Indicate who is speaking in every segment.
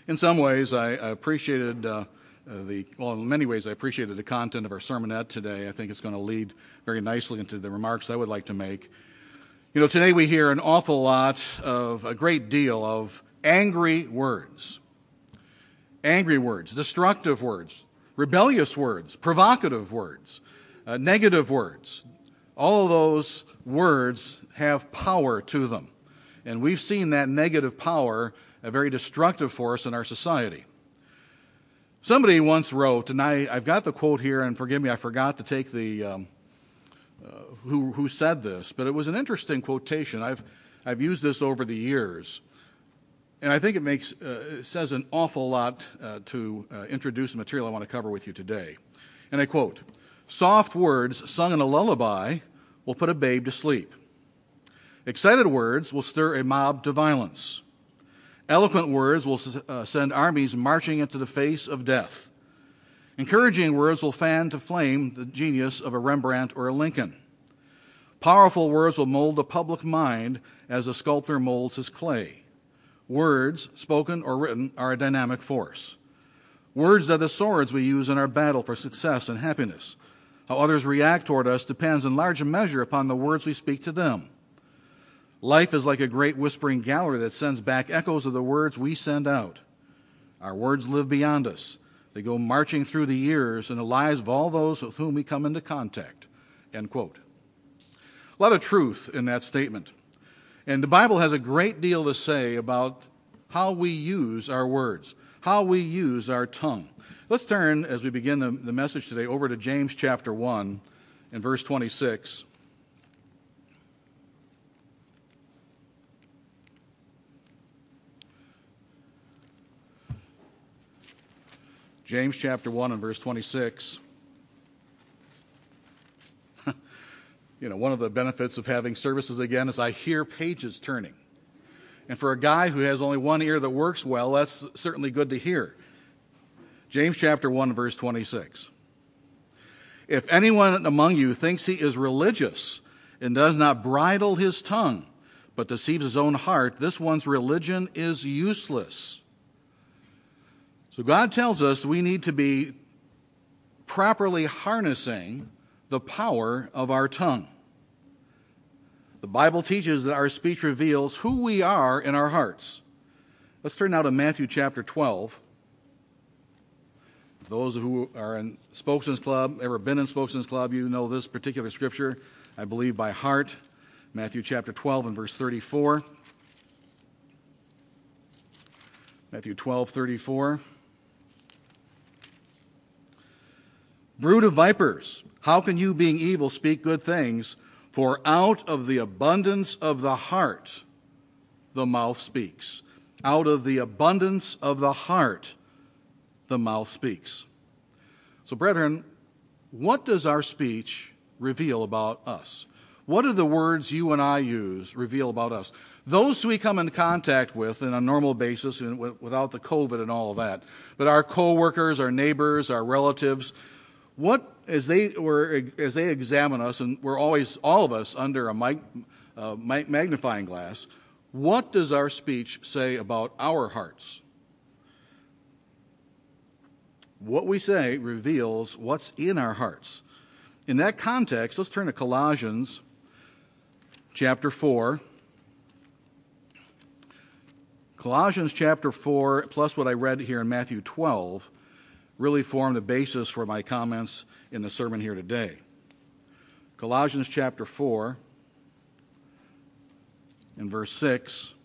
Speaker 1: In some ways, I appreciated in many ways, I appreciated the content of our sermonette today. I think it's going to lead very nicely into the remarks I would like to make. Today we hear an awful lot of, a great deal of angry words, destructive words, rebellious words, provocative words, negative words. All of those words have power to them. And we've seen that negative power a very destructive force in our society. Somebody once wrote, and I've got the quote here, and forgive me, I forgot to take the who said this, but it was an interesting quotation. I've used this over the years, and I think it says an awful lot to introduce the material I want to cover with you today. And I quote, "Soft words sung in a lullaby will put a babe to sleep. Excited words will stir a mob to violence. Eloquent words will send armies marching into the face of death. Encouraging words will fan to flame the genius of a Rembrandt or a Lincoln. Powerful words will mold the public mind as a sculptor molds his clay. Words, spoken or written, are a dynamic force. Words are the swords we use in our battle for success and happiness. How others react toward us depends in large measure upon the words we speak to them. Life is like a great whispering gallery that sends back echoes of the words we send out. Our words live beyond us. They go marching through the years in the lives of all those with whom we come into contact." End quote. A lot of truth in that statement. And the Bible has a great deal to say about how we use our words, how we use our tongue. Let's turn, as we begin the message today, over to James chapter 1 and verse 26. James chapter 1 and verse 26. One of the benefits of having services again is I hear pages turning. And for a guy who has only one ear that works well, that's certainly good to hear. James chapter 1 verse 26. "If anyone among you thinks he is religious and does not bridle his tongue, but deceives his own heart, this one's religion is useless." So God tells us we need to be properly harnessing the power of our tongue. The Bible teaches that our speech reveals who we are in our hearts. Let's turn now to Matthew chapter 12. Those who are in Spokesman's Club, ever been in Spokesman's Club, you know this particular scripture, I believe, by heart. Matthew chapter 12 and verse 34. Matthew 12:34. "Brood of vipers, how can you, being evil, speak good things? For out of the abundance of the heart, the mouth speaks." Out of the abundance of the heart, the mouth speaks. So, brethren, what does our speech reveal about us? What do the words you and I use reveal about us? Those who we come in contact with on a normal basis and without the COVID and all of that, but our coworkers, our neighbors, our relatives, as they examine us, and we're always, all of us, under a magnifying glass, what does our speech say about our hearts? What we say reveals what's in our hearts. In that context, let's turn to Colossians chapter 4. Colossians chapter 4, plus what I read here in Matthew 12, really form the basis for my comments in the sermon here today. Colossians chapter 4 and verse 6.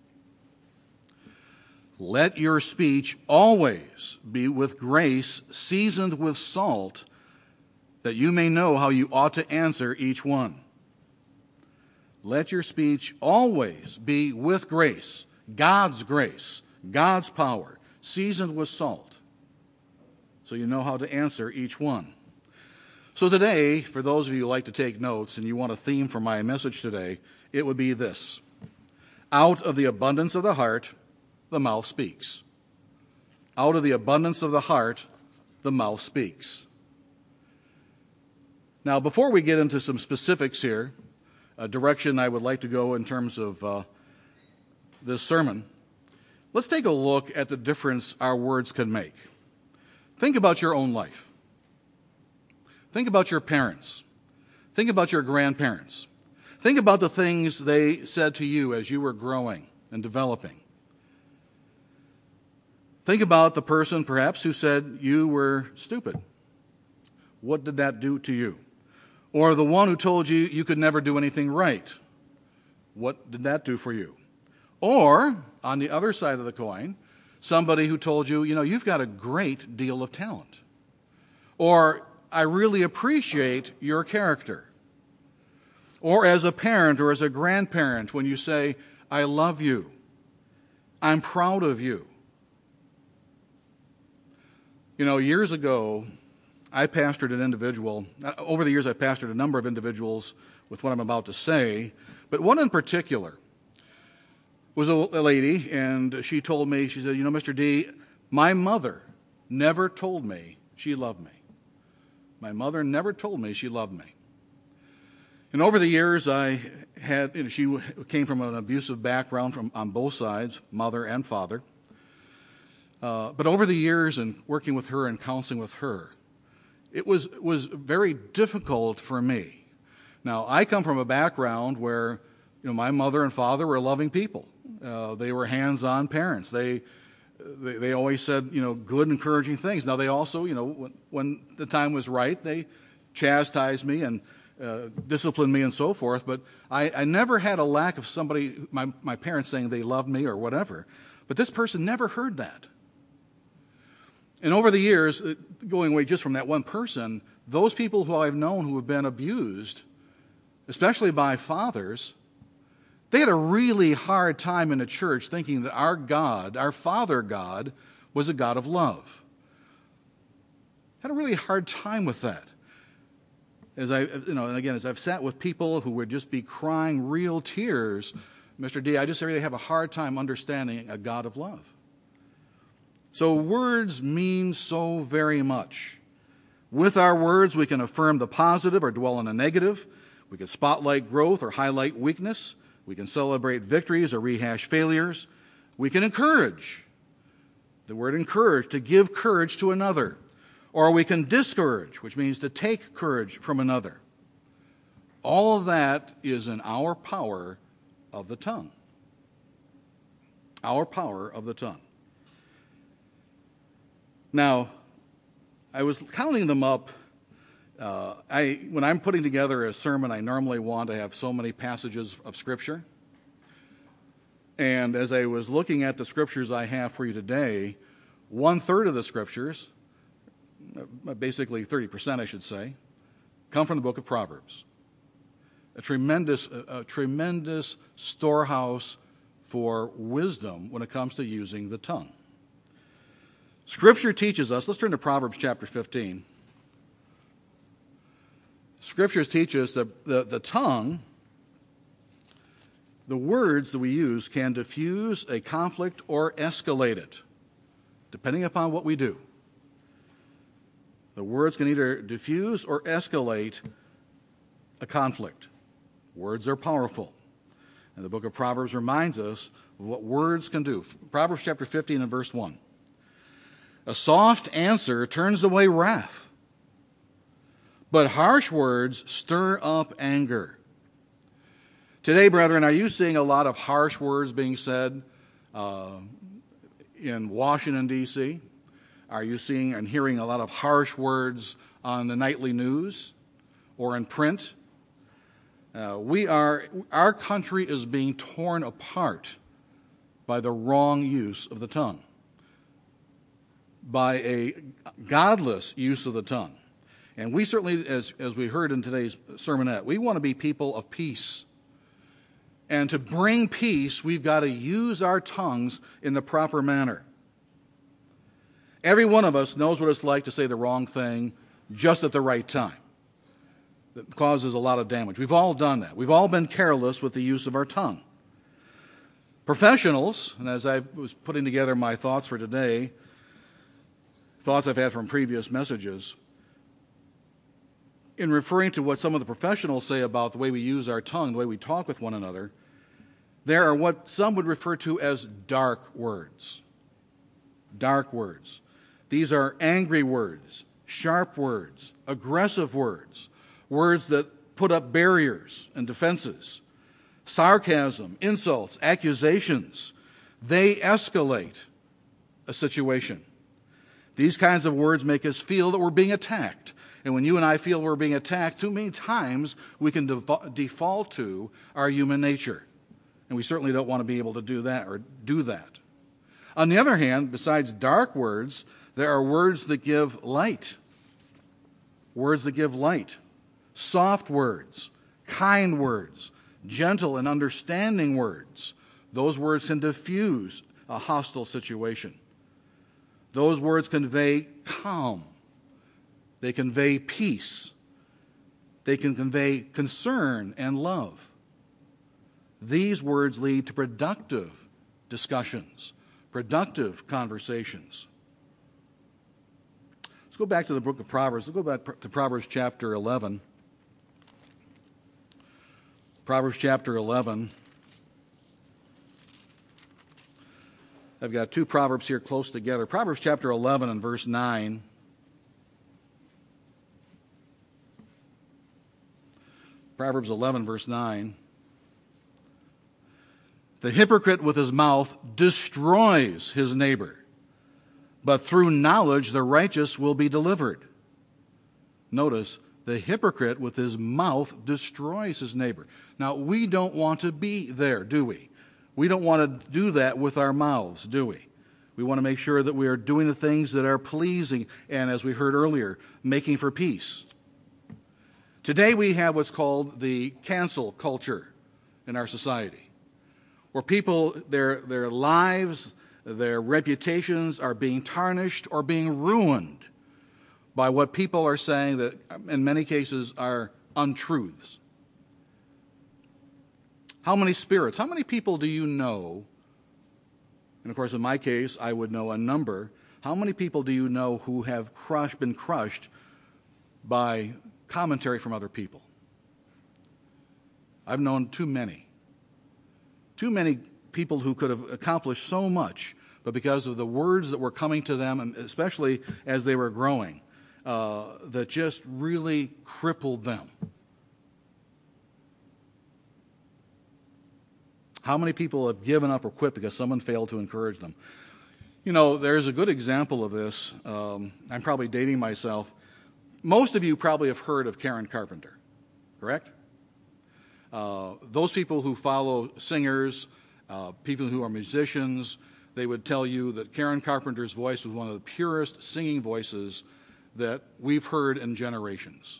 Speaker 1: "Let your speech always be with grace, seasoned with salt, that you may know how you ought to answer each one." Let your speech always be with grace, God's power, seasoned with salt, so you know how to answer each one. So today, for those of you who like to take notes and you want a theme for my message today, it would be this: out of the abundance of the heart, the mouth speaks. Out of the abundance of the heart, the mouth speaks. Now, before we get into some specifics here, a direction I would like to go in terms of this sermon, Let's take a look at the difference our words can make. Think about your own life. Think about your parents. Think about your grandparents. Think about the things they said to you as you were growing and developing. Think about the person, perhaps, who said you were stupid. What did that do to you? Or the one who told you you could never do anything right. What did that do for you? Or, on the other side of the coin, somebody who told you, you've got a great deal of talent. Or, I really appreciate your character. Or as a parent or as a grandparent, when you say, I love you, I'm proud of you. Years ago, I pastored an individual. Over the years, I've pastored a number of individuals with what I'm about to say, but one in particular was a lady, and she told me, she said, Mr. D, my mother never told me she loved me. My mother never told me she loved me. And over the years, she came from an abusive background on both sides, mother and father. But over the years and working with her and counseling with her, it was very difficult for me. Now, I come from a background where, my mother and father were loving people. They were hands-on parents. They always said, good, encouraging things. Now, they also, when the time was right, they chastised me and disciplined me and so forth. But I never had a lack of somebody, my parents saying they loved me or whatever. But this person never heard that. And over the years, going away just from that one person, those people who I've known who have been abused, especially by fathers, they had a really hard time in the church thinking that our God, our Father God, was a God of love. Had a really hard time with that. As I've sat with people who would just be crying real tears, Mr. D, I just really have a hard time understanding a God of love. So words mean so very much. With our words, we can affirm the positive or dwell on the negative. We can spotlight growth or highlight weakness. We can celebrate victories or rehash failures. We can encourage. The word encourage, to give courage to another. Or we can discourage, which means to take courage from another. All of that is in our power of the tongue. Our power of the tongue. Now, I was counting them up. When I'm putting together a sermon, I normally want to have so many passages of Scripture. And as I was looking at the Scriptures I have for you today, 1/3 of the Scriptures, basically 30%, I should say, come from the book of Proverbs. A tremendous storehouse for wisdom when it comes to using the tongue. Scripture teaches us, let's turn to Proverbs chapter 15. Scriptures teach us that the tongue, the words that we use, can diffuse a conflict or escalate it, depending upon what we do. The words can either diffuse or escalate a conflict. Words are powerful. And the book of Proverbs reminds us of what words can do. Proverbs chapter 15 and verse 1. A soft answer turns away wrath, but harsh words stir up anger. Today, brethren, are you seeing a lot of harsh words being said in Washington, D.C.? Are you seeing and hearing a lot of harsh words on the nightly news or in print? Our country is being torn apart by the wrong use of the tongue, by a godless use of the tongue. And we certainly, as we heard in today's sermonette, we want to be people of peace. And to bring peace, we've got to use our tongues in the proper manner. Every one of us knows what it's like to say the wrong thing just at the right time. That causes a lot of damage. We've all done that. We've all been careless with the use of our tongue. Professionals, and as I was putting together my thoughts for today, thoughts I've had from previous messages, in referring to what some of the professionals say about the way we use our tongue, the way we talk with one another, There are what some would refer to as dark words. Dark words. These are angry words, sharp words, aggressive words, words that put up barriers and defenses, sarcasm, insults, accusations. They escalate a situation. These kinds of words make us feel that we're being attacked. And when you and I feel we're being attacked, too many times we can default to our human nature. And we certainly don't want to be able to do that or do that. On the other hand, besides dark words, there are words that give light. Words that give light. Soft words, kind words, gentle and understanding words. Those words can diffuse a hostile situation. Those words convey calm. They convey peace. They can convey concern and love. These words lead to productive discussions, productive conversations. Let's go back to the book of Proverbs. Let's go back to Proverbs chapter 11. Proverbs chapter 11. I've got two Proverbs here close together. Proverbs chapter 11 and verse 9. Proverbs 11, verse 9. The hypocrite with his mouth destroys his neighbor, but through knowledge the righteous will be delivered. Notice, the hypocrite with his mouth destroys his neighbor. Now, we don't want to be there, do we? We don't want to do that with our mouths, do we? We want to make sure that we are doing the things that are pleasing and, as we heard earlier, making for peace. Today we have what's called the cancel culture in our society, where people, their lives, their reputations are being tarnished or being ruined by what people are saying that, in many cases, are untruths. How many spirits, how many people do you know? And of course, in my case, I would know a number. How many people do you know who have been crushed by commentary from other people? I've known too many. Too many people who could have accomplished so much, but because of the words that were coming to them, and especially as they were growing, that just really crippled them. How many people have given up or quit because someone failed to encourage them? You know, there's a good example of this. I'm probably dating myself. Most of you probably have heard of Karen Carpenter, correct? Those people who follow singers, people who are musicians, they would tell you that Karen Carpenter's voice was one of the purest singing voices that we've heard in generations.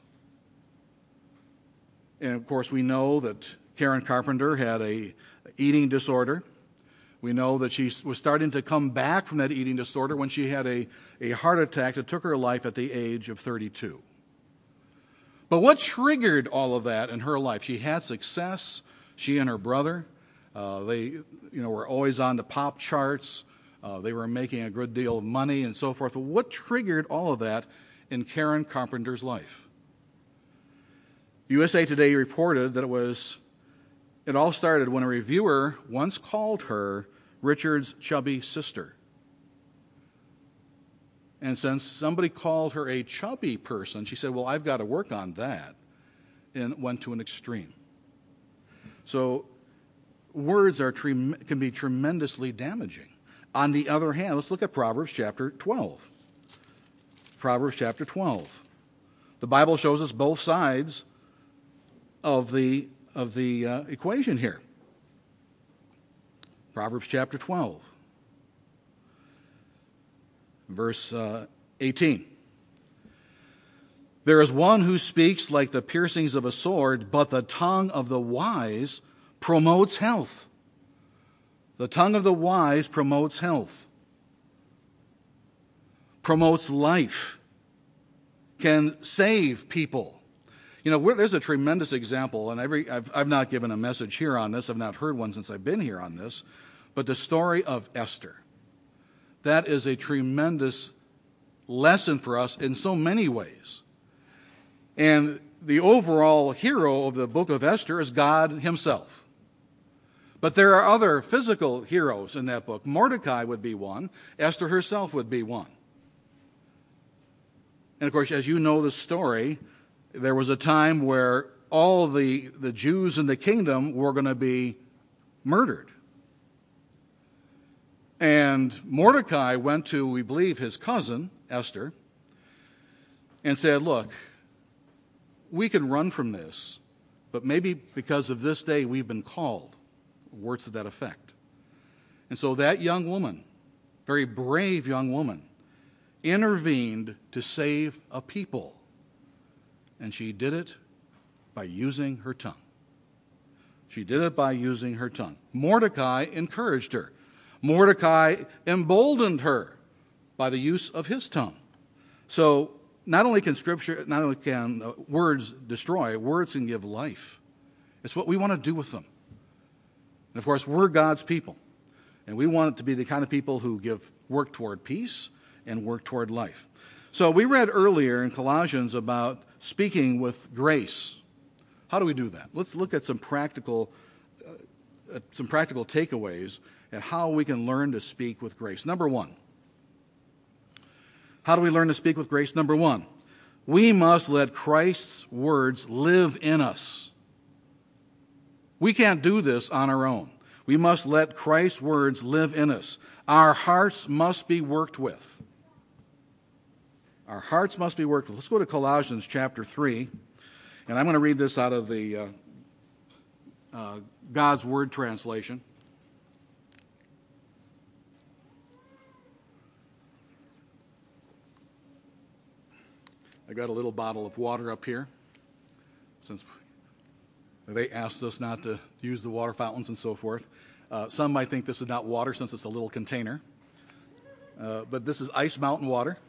Speaker 1: And of course, we know that Karen Carpenter had an eating disorder. We know that she was starting to come back from that eating disorder when she had a heart attack that took her life at the age of 32. But what triggered all of that in her life? She had success. She and her brother, they were always on the pop charts. They were making a good deal of money and so forth. But what triggered all of that in Karen Carpenter's life? USA Today reported that it all started when a reviewer once called her Richard's chubby sister. And since somebody called her a chubby person, she said, well, I've got to work on that, and went to an extreme. So words can be tremendously damaging. On the other hand, let's look at Proverbs chapter 12. Proverbs chapter 12. The Bible shows us both sides of the equation here. Proverbs chapter 12, verse 18. There is one who speaks like the piercings of a sword, but the tongue of the wise promotes health. The tongue of the wise promotes health, promotes life, can save people. You know, there's a tremendous example, and I've not given a message here on this. I've not heard one since I've been here on this. But the story of Esther, that is a tremendous lesson for us in so many ways. And the overall hero of the book of Esther is God himself. But there are other physical heroes in that book. Mordecai would be one. Esther herself would be one. And of course, as you know the story, there was a time where all the Jews in the kingdom were going to be murdered. And Mordecai went to, we believe, his cousin, Esther, and said, look, we can run from this, but maybe because of this day we've been called. Words to that effect. And so that young woman, very brave young woman, intervened to save a people. And she did it by using her tongue. She did it by using her tongue. Mordecai encouraged her. Mordecai emboldened her by the use of his tongue. So not only can words destroy, words can give life. It's what we want to do with them. And of course, we're God's people. And we want it to be the kind of people who work toward peace and work toward life. So we read earlier in Colossians about speaking with grace. How do we do that? Let's look at some practical takeaways at how we can learn to speak with grace. Number one, how do we learn to speak with grace? Number one, we must let Christ's words live in us. We can't do this on our own. We must let Christ's words live in us. Our hearts must be worked with. Our hearts must be worked with. Let's go to Colossians chapter 3, and I'm going to read this out of the God's Word translation. I got a little bottle of water up here, since they asked us not to use the water fountains and so forth. Some might think this is not water since it's a little container. But this is Ice Mountain water.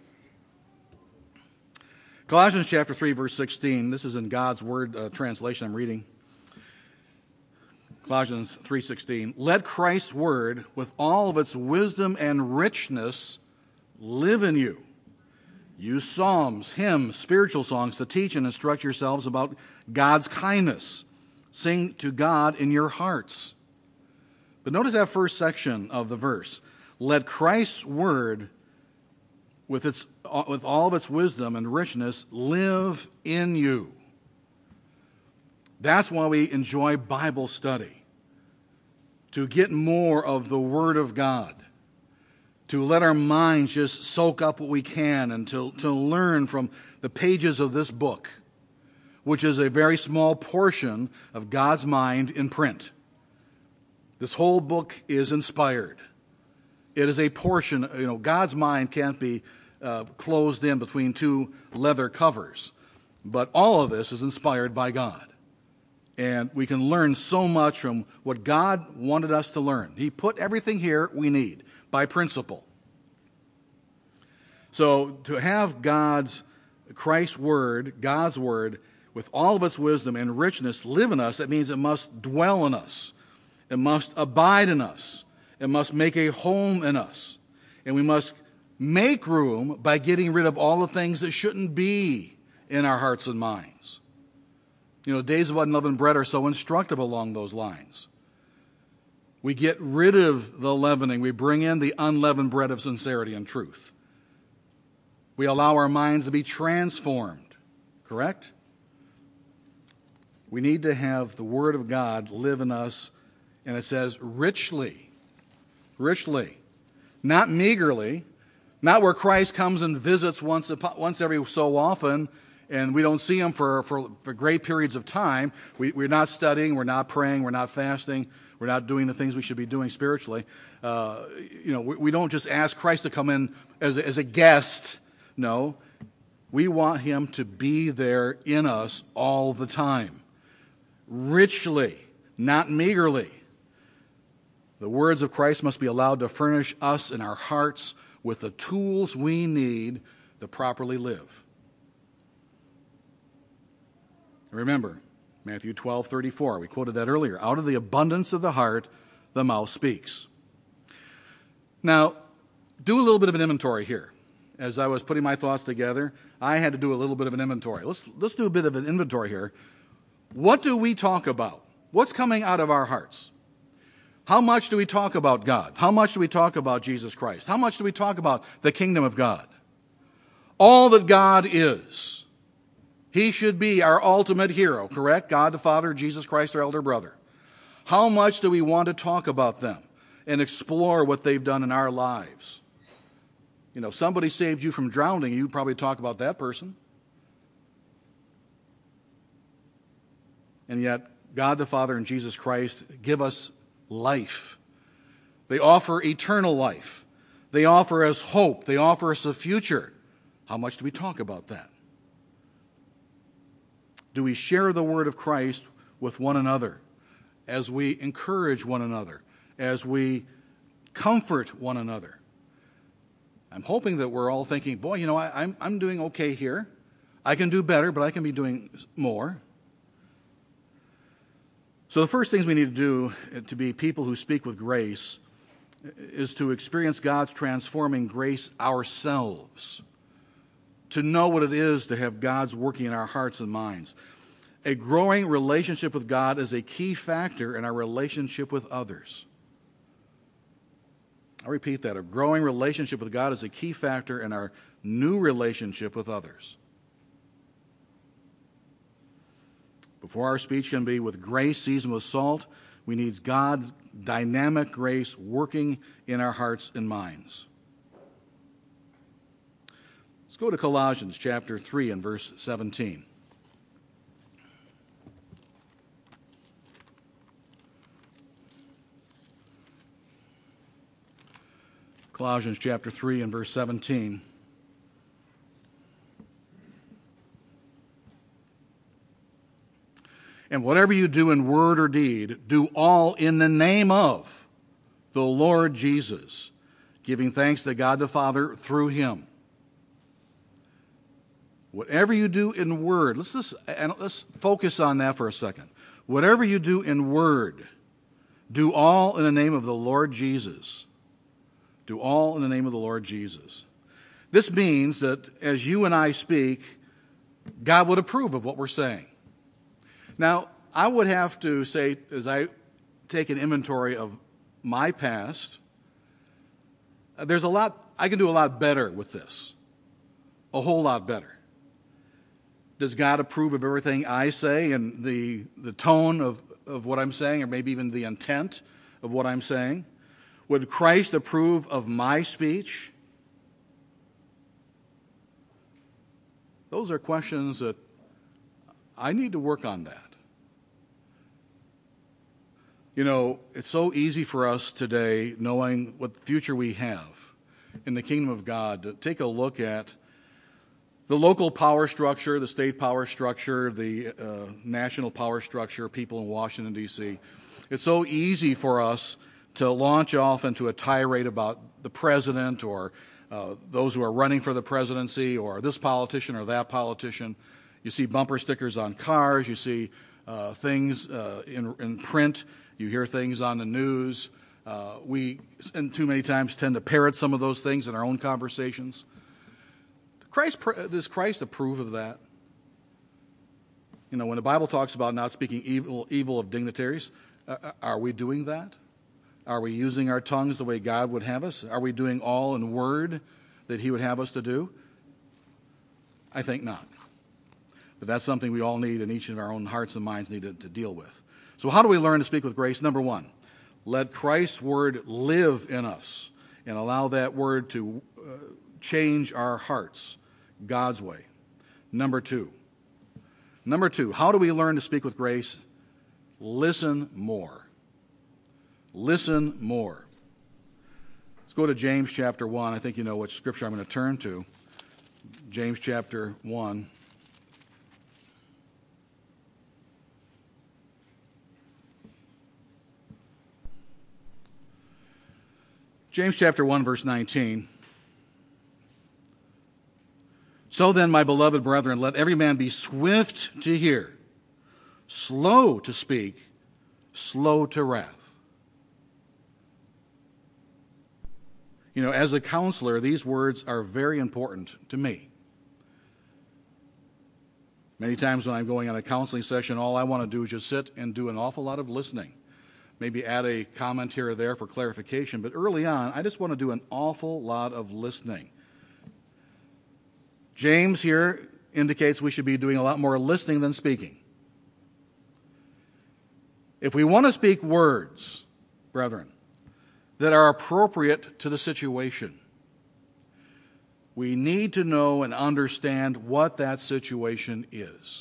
Speaker 1: Colossians chapter 3, verse 16. This is in God's Word translation I'm reading. Colossians 3:16. Let Christ's word, with all of its wisdom and richness, live in you. Use psalms, hymns, spiritual songs to teach and instruct yourselves about God's kindness. Sing to God in your hearts. But notice that first section of the verse. Let Christ's word, with all of its wisdom and richness, live in you. That's why we enjoy Bible study. To get more of the Word of God. To let our minds just soak up what we can and to learn from the pages of this book, which is a very small portion of God's mind in print. This whole book is inspired. It is a portion, God's mind can't be closed in between two leather covers. But all of this is inspired by God. And we can learn so much from what God wanted us to learn. He put everything here we need by principle. So to have Christ's word, God's word, with all of its wisdom and richness live in us, that means it must dwell in us. It must abide in us. It must make a home in us. And we must make room by getting rid of all the things that shouldn't be in our hearts and minds. Days of unleavened bread are so instructive along those lines. We get rid of the leavening. We bring in the unleavened bread of sincerity and truth. We allow our minds to be transformed. Correct? We need to have the Word of God live in us, and it says richly. Richly. Not meagerly. Not where Christ comes and visits once every so often, and we don't see him for great periods of time. We're not studying, we're not praying, we're not fasting, we're not doing the things we should be doing spiritually. We don't just ask Christ to come in as a guest. No, we want him to be there in us all the time. Richly, not meagerly. The words of Christ must be allowed to furnish us in our hearts with the tools we need to properly live. Remember, Matthew 12:34, we quoted that earlier. Out of the abundance of the heart, the mouth speaks. Now, do a little bit of an inventory here. As I was putting my thoughts together, I had to do a little bit of an inventory. Let's do a bit of an inventory here. What do we talk about? What's coming out of our hearts? How much do we talk about God? How much do we talk about Jesus Christ? How much do we talk about the kingdom of God? All that God is. He should be our ultimate hero, correct? God the Father, Jesus Christ, our elder brother. How much do we want to talk about them and explore what they've done in our lives? You know, if somebody saved you from drowning, you'd probably talk about that person. And yet, God the Father and Jesus Christ give us life. They offer eternal life. They offer us hope. They offer us a future. How much do we talk about that? Do we share the word of Christ with one another as we encourage one another, as we comfort one another? I'm hoping that we're all thinking, boy, you know, I'm doing okay here. I can do better, but I can be doing more. So the first things we need to do to be people who speak with grace is to experience God's transforming grace ourselves, to know what it is to have God's working in our hearts and minds. A growing relationship with God is a key factor in our relationship with others. I'll repeat that. A growing relationship with God is a key factor in our new relationship with others. Before our speech can be with grace seasoned with salt, we need God's dynamic grace working in our hearts and minds. Let's go to Colossians chapter 3 and verse 17. Colossians chapter 3 and verse 17. And whatever you do in word or deed, do all in the name of the Lord Jesus, giving thanks to God the Father through him. Whatever you do in word, let's focus on that for a second. Whatever you do in word, do all in the name of the Lord Jesus. Do all in the name of the Lord Jesus. This means that as you and I speak, God would approve of what we're saying. Now, I would have to say, as I take an inventory of my past, there's a lot, I can do a lot better with this. A whole lot better. Does God approve of everything I say and the tone of what I'm saying, or maybe even the intent of what I'm saying? Would Christ approve of my speech? Those are questions that I need to work on that. You know, it's so easy for us today, knowing what future we have in the kingdom of God, to take a look at the local power structure, the state power structure, the national power structure, people in Washington, D.C. It's so easy for us to launch off into a tirade about the president or those who are running for the presidency or this politician or that politician. You see bumper stickers on cars. You see things in print. You hear things on the news. We, and too many times, tend to parrot some of those things in our own conversations. Does Christ approve of that? You know, when the Bible talks about not speaking evil of dignitaries, are we doing that? Are we using our tongues the way God would have us? Are we doing all in word that he would have us to do? I think not. But that's something we all need, and each of our own hearts and minds need to deal with. So how do we learn to speak with grace? Number one, let Christ's word live in us and allow that word to change our hearts God's way. Number two, how do we learn to speak with grace? Listen more. Listen more. Let's go to James chapter 1. I think you know which scripture I'm going to turn to. James chapter 1. James chapter 1, verse 19. So then, my beloved brethren, let every man be swift to hear, slow to speak, slow to wrath. You know, as a counselor, these words are very important to me. Many times when I'm going on a counseling session, all I want to do is just sit and do an awful lot of listening. maybe add a comment here or there for clarification, but early on, I just want to do an awful lot of listening. James here indicates we should be doing a lot more listening than speaking. If we want to speak words, brethren, that are appropriate to the situation, we need to know and understand what that situation is.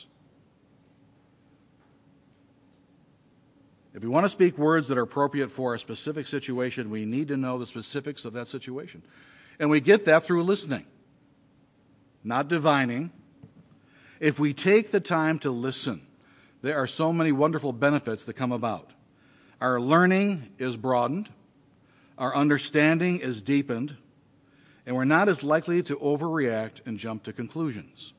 Speaker 1: If we want to speak words that are appropriate for a specific situation, we need to know the specifics of that situation. And we get that through listening, not divining. If we take the time to listen, there are so many wonderful benefits that come about. Our learning is broadened, our understanding is deepened, and we're not as likely to overreact and jump to conclusions.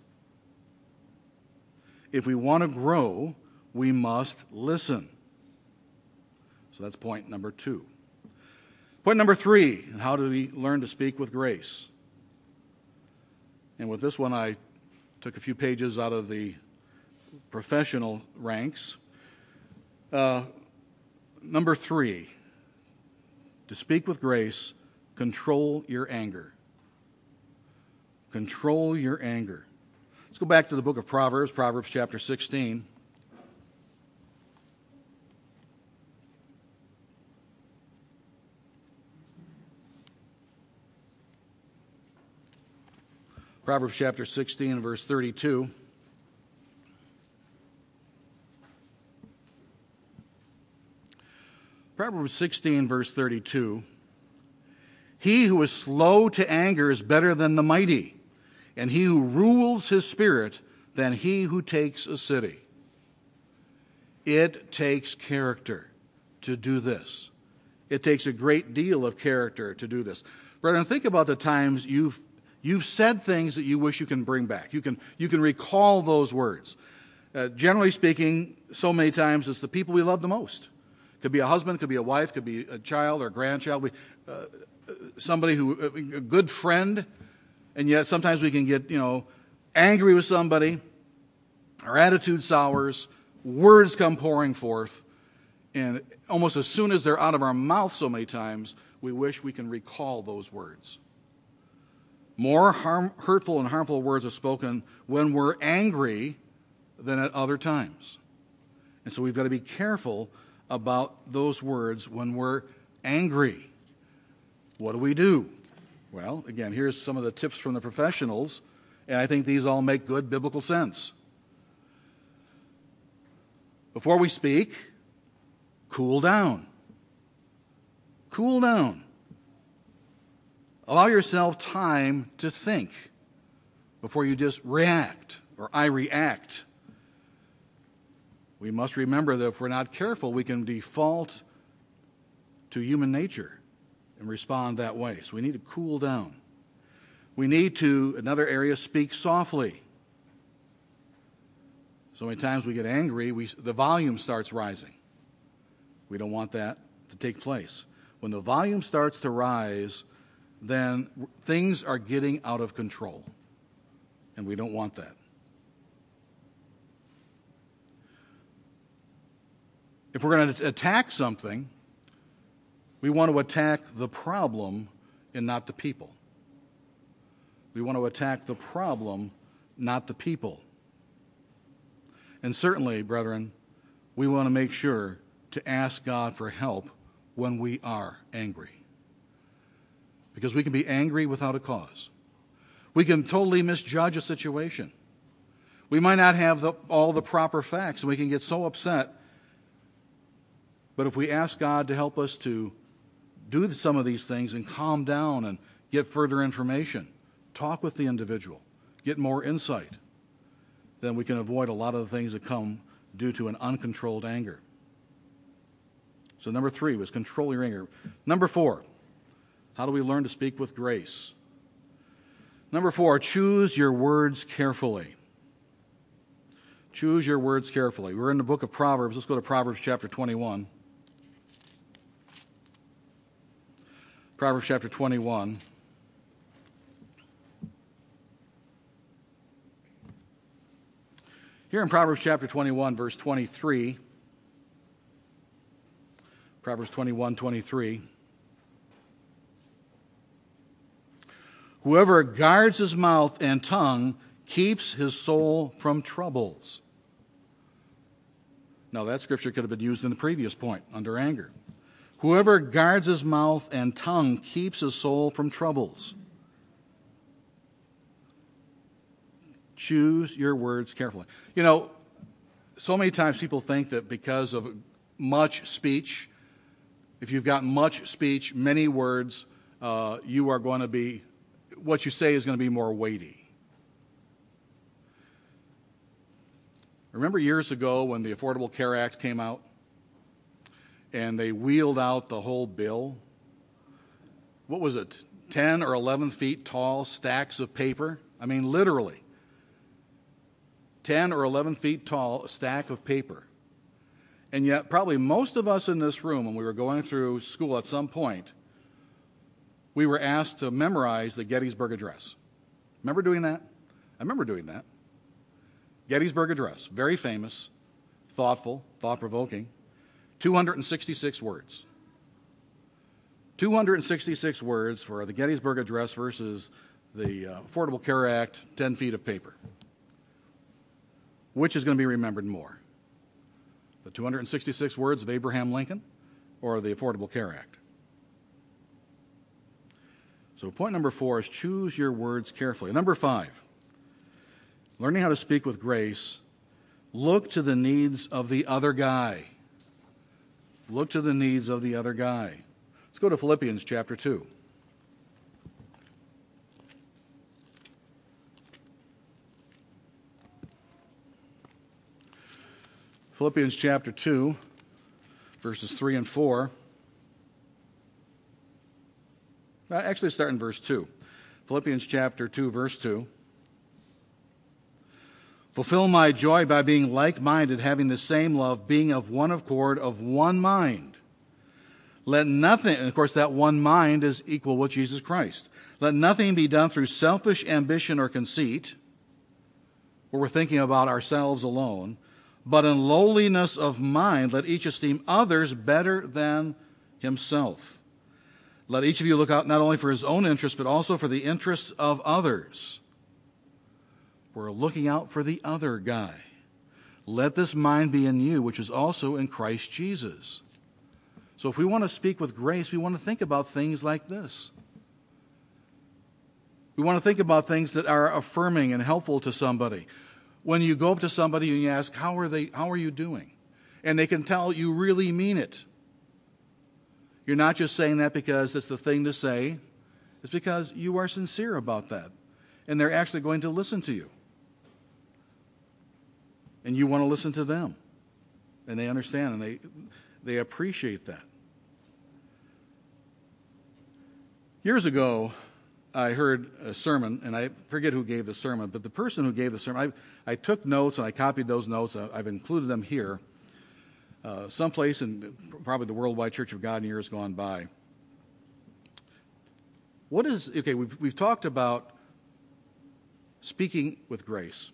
Speaker 1: If we want to grow, we must listen. So that's point number 2. Point number 3, how do we learn to speak with grace? And with this one, I took a few pages out of the professional ranks. Number 3, to speak with grace, control your anger. Control your anger. Let's go back to the book of Proverbs, Proverbs chapter 16. Proverbs chapter 16, verse 32. Proverbs 16, verse 32. He who is slow to anger is better than the mighty, and he who rules his spirit than he who takes a city. It takes character to do this. It takes a great deal of character to do this. Brethren, think about the times you've said things that you wish you can bring back. You can recall those words. Generally speaking, so many times it's the people we love the most. Could be a husband, could be a wife, could be a child or a grandchild. Somebody a good friend, and yet sometimes we can get, angry with somebody. Our attitude sours, words come pouring forth, and almost as soon as they're out of our mouth so many times, we wish we can recall those words. More hurtful and harmful words are spoken when we're angry than at other times. And so we've got to be careful about those words when we're angry. What do we do? Well, again, here's some of the tips from the professionals, and I think these all make good biblical sense. Before we speak, cool down. Cool down. Allow yourself time to think before you just react, or I react. We must remember that if we're not careful, we can default to human nature and respond that way. So we need to cool down. We need to, another area, speak softly. So many times we get angry, the volume starts rising. We don't want that to take place. When the volume starts to rise, then things are getting out of control, and we don't want that. If we're going to attack something, we want to attack the problem and not the people. We want to attack the problem, not the people. And certainly, brethren, we want to make sure to ask God for help when we are angry. Because we can be angry without a cause. We can totally misjudge a situation. We might not have all the proper facts, and we can get so upset. But if we ask God to help us to do some of these things and calm down and get further information, talk with the individual, get more insight, then we can avoid a lot of the things that come due to an uncontrolled anger. So number 3 was control your anger. Number 4, how do we learn to speak with grace? Number 4, choose your words carefully. Choose your words carefully. We're in the book of Proverbs. Let's go to Proverbs chapter 21. Proverbs chapter 21. Here in Proverbs chapter 21, verse 23, Proverbs 21:23. Whoever guards his mouth and tongue keeps his soul from troubles. Now, that scripture could have been used in the previous point, under anger. Whoever guards his mouth and tongue keeps his soul from troubles. Choose your words carefully. You know, so many times people think that because of much speech, if you've got much speech, many words, you are going to be, what you say is going to be more weighty. Remember years ago when the Affordable Care Act came out and they wheeled out the whole bill? What was it, 10 or 11 feet tall stacks of paper? I mean, literally. 10 or 11 feet tall stack of paper. And yet, probably most of us in this room, when we were going through school at some point, we were asked to memorize the Gettysburg Address. Remember doing that? I remember doing that. Gettysburg Address, very famous, thoughtful, thought-provoking, 266 words. 266 words for the Gettysburg Address versus the Affordable Care Act, 10 feet of paper. Which is going to be remembered more? The 266 words of Abraham Lincoln or the Affordable Care Act? So point number 4 is choose your words carefully. Number 5, learning how to speak with grace, look to the needs of the other guy. Look to the needs of the other guy. Let's go to Philippians chapter 2. Philippians chapter 2, verses 3 and 4. Actually, start in verse 2. Philippians chapter 2, verse 2. Fulfill my joy by being like-minded, having the same love, being of one accord, of one mind. Let nothing, and of course that one mind is equal with Jesus Christ. Let nothing be done through selfish ambition or conceit, where we're thinking about ourselves alone, but in lowliness of mind, let each esteem others better than himself. Let each of you look out not only for his own interests, but also for the interests of others. We're looking out for the other guy. Let this mind be in you, which is also in Christ Jesus. So if we want to speak with grace, we want to think about things like this. We want to think about things that are affirming and helpful to somebody. When you go up to somebody and you ask, how are you doing? And they can tell you really mean it. You're not just saying that because it's the thing to say. It's because you are sincere about that. And they're actually going to listen to you. And you want to listen to them. And they understand and they appreciate that. Years ago, I heard a sermon, and I forget who gave the sermon, but the person who gave the sermon, I took notes and I copied those notes. I've included them here, someplace in probably the Worldwide Church of God in years gone by. We've talked about speaking with grace.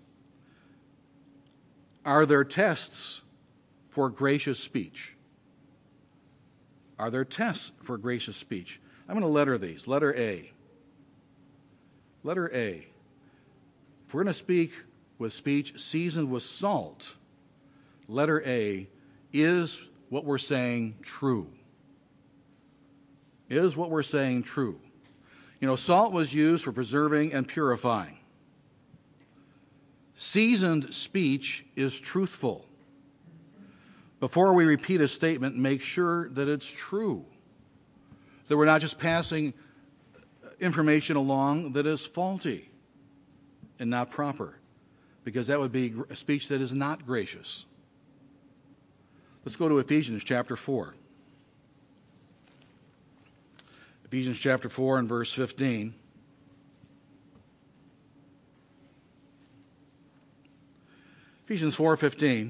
Speaker 1: Are there tests for gracious speech? Are there tests for gracious speech? I'm going to letter these. Letter A. Letter A. If we're going to speak with speech seasoned with salt, letter A, is what we're saying true? Is what we're saying true? You know, salt was used for preserving and purifying. Seasoned speech is truthful. Before we repeat a statement, make sure that it's true. That we're not just passing information along that is faulty and not proper, because that would be a speech that is not gracious. Let's go to Ephesians chapter 4. Ephesians chapter 4 and verse 15. Ephesians 4:15.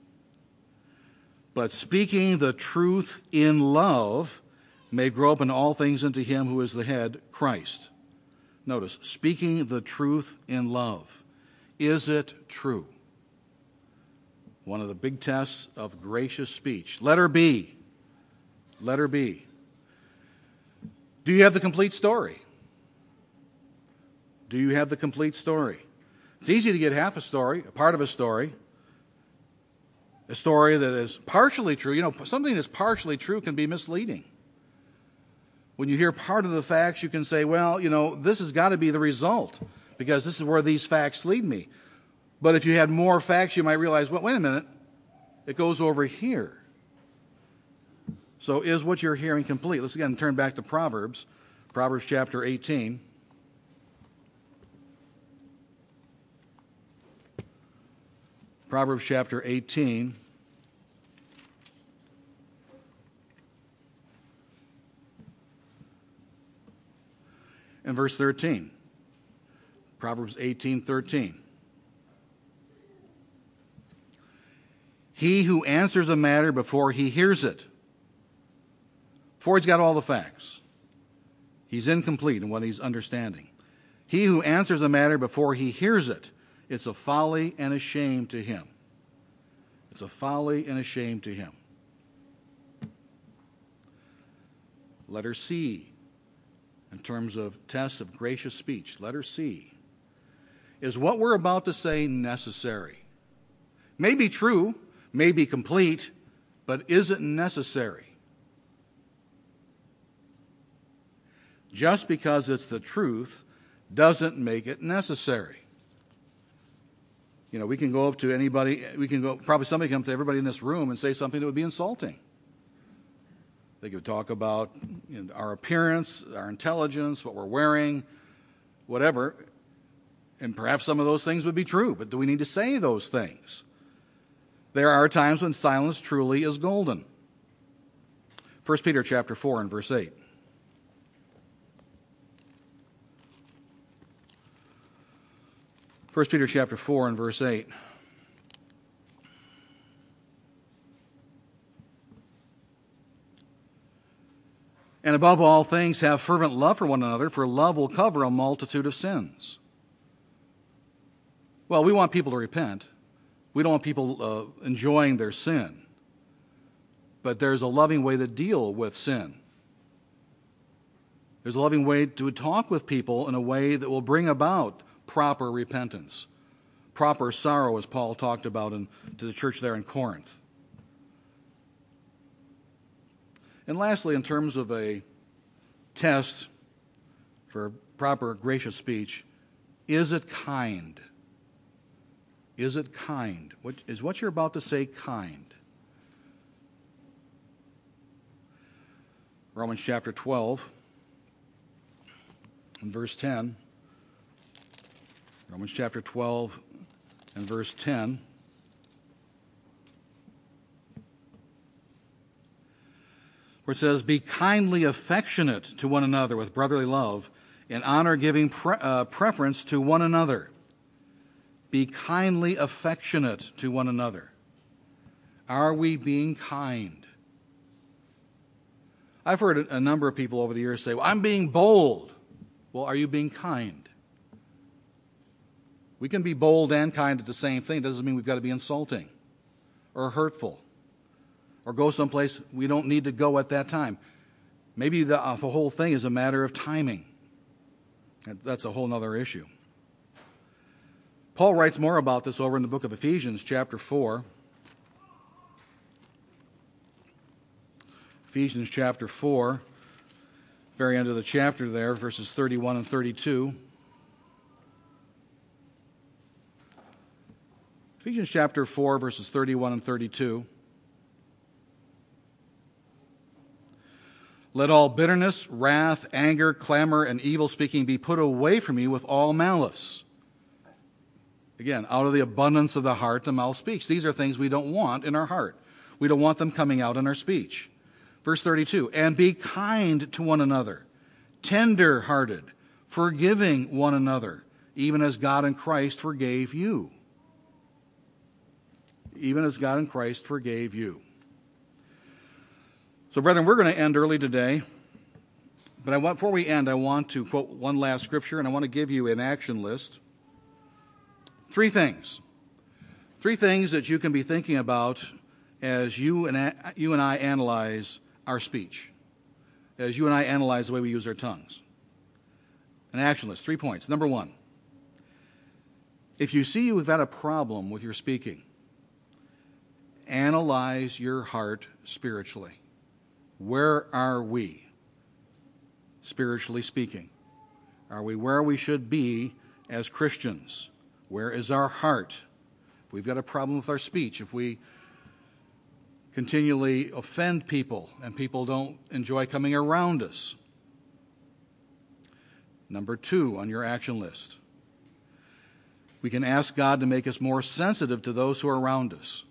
Speaker 1: But speaking the truth in love may grow up in all things into him who is the head, Christ. Notice, speaking the truth in love. Is it true? One of the big tests of gracious speech. Letter B. Letter B. Do you have the complete story? Do you have the complete story? It's easy to get half a story, a part of a story that is partially true. You know, something that's partially true can be misleading. When you hear part of the facts, you can say, well, you know, this has got to be the result because this is where these facts lead me. But if you had more facts, you might realize, well, wait a minute, it goes over here. So is what you're hearing complete? Let's again turn back to Proverbs chapter 18. Proverbs chapter 18. And verse 13. Proverbs 18:13. He who answers a matter before he hears it, before he's got all the facts, he's incomplete in what he's understanding. He who answers a matter before he hears it, it's a folly and a shame to him. It's a folly and a shame to him. Letter C, in terms of tests of gracious speech, letter C, is what we're about to say necessary? May be true, may be complete, but is it necessary? Just because it's the truth doesn't make it necessary. You know, we can go up to anybody, probably somebody can come to everybody in this room and say something that would be insulting. They could talk about, you know, our appearance, our intelligence, what we're wearing, whatever. And perhaps some of those things would be true, but do we need to say those things? There are times when silence truly is golden. 1 Peter chapter 4 and verse 8. 1 Peter chapter 4 and verse 8. And above all things, have fervent love for one another, for love will cover a multitude of sins. Well, we want people to repent. We don't want people enjoying their sin. But there's a loving way to deal with sin. There's a loving way to talk with people in a way that will bring about proper repentance, proper sorrow, as Paul talked about to the church there in Corinth. And lastly, in terms of a test for proper gracious speech, is it kind? Is it kind? Is what you're about to say kind? Romans chapter 12 and verse 10. Romans chapter 12 and verse 10. Where it says, be kindly affectionate to one another with brotherly love, in honor giving preference to one another. Be kindly affectionate to one another. Are we being kind? I've heard a number of people over the years say, well, I'm being bold. Well, are you being kind? We can be bold and kind at the same thing. It doesn't mean we've got to be insulting or hurtful or go someplace we don't need to go at that time. Maybe the whole thing is a matter of timing. That's a whole other issue. Paul writes more about this over in the book of Ephesians, chapter 4. Ephesians chapter 4, very end of the chapter there, verses 31 and 32. Ephesians chapter 4, verses 31 and 32. Let all bitterness, wrath, anger, clamor, and evil speaking be put away from you with all malice. Again, out of the abundance of the heart, the mouth speaks. These are things we don't want in our heart. We don't want them coming out in our speech. Verse 32, and be kind to one another, tender-hearted, forgiving one another, even as God in Christ forgave you. Even as God in Christ forgave you. So, brethren, we're going to end early today. But before we end, I want to quote one last scripture, and I want to give you an action list. Three things. Three things that you can be thinking about as you and I analyze our speech as you and I analyze the way we use our tongues. An action list, 3 points. Number 1, if you see you've got a problem with your speaking, analyze your heart spiritually. Where are we, spiritually speaking? Are we where we should be as Christians? Where is our heart? If we've got a problem with our speech, if we continually offend people and people don't enjoy coming around us. Number 2 on your action list, we can ask God to make us more sensitive to those who are around us.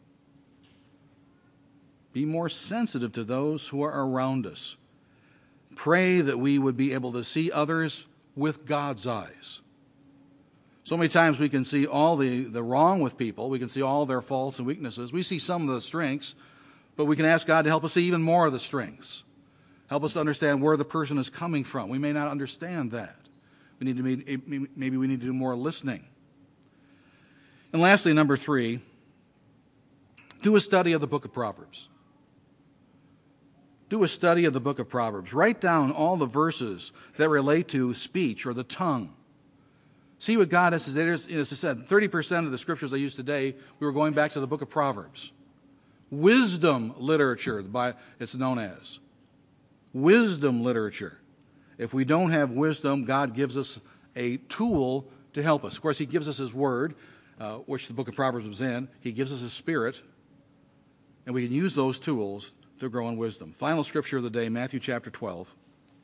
Speaker 1: Be more sensitive to those who are around us. Pray that we would be able to see others with God's eyes. So many times we can see all the wrong with people. We can see all their faults and weaknesses. We see some of the strengths, but we can ask God to help us see even more of the strengths. Help us to understand where the person is coming from. We may not understand that. Maybe we need to do more listening. And lastly, number 3, do a study of the book of Proverbs. Do a study of the book of Proverbs. Write down all the verses that relate to speech or the tongue. See what God has to say. As I said, 30% of the scriptures I used today, we were going back to the book of Proverbs. Wisdom literature, it's known as. Wisdom literature. If we don't have wisdom, God gives us a tool to help us. Of course, He gives us His Word, which the book of Proverbs was in. He gives us His Spirit, and we can use those tools to grow in wisdom. Final scripture of the day, Matthew chapter 12.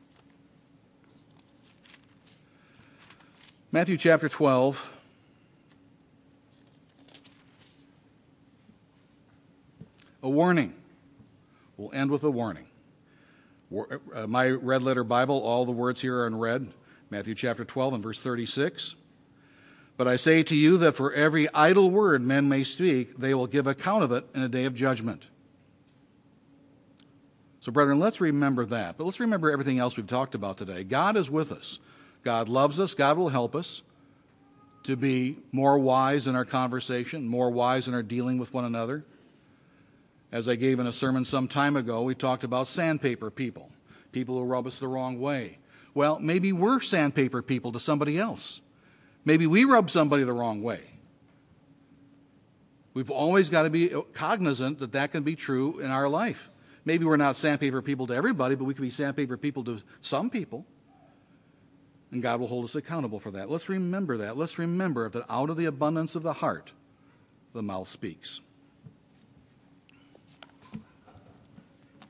Speaker 1: Matthew chapter 12. A warning. We'll end with a warning. My red letter Bible, all the words here are in red. Matthew chapter 12 and verse 36. But I say to you that for every idle word men may speak, they will give account of it in a day of judgment. So, brethren, let's remember that. But let's remember everything else we've talked about today. God is with us. God loves us. God will help us to be more wise in our conversation, more wise in our dealing with one another. As I gave in a sermon some time ago, we talked about sandpaper people, people who rub us the wrong way. Well, maybe we're sandpaper people to somebody else. Maybe we rub somebody the wrong way. We've always got to be cognizant that that can be true in our life. Maybe we're not sandpaper people to everybody, but we can be sandpaper people to some people. And God will hold us accountable for that. Let's remember that. Let's remember that out of the abundance of the heart, the mouth speaks.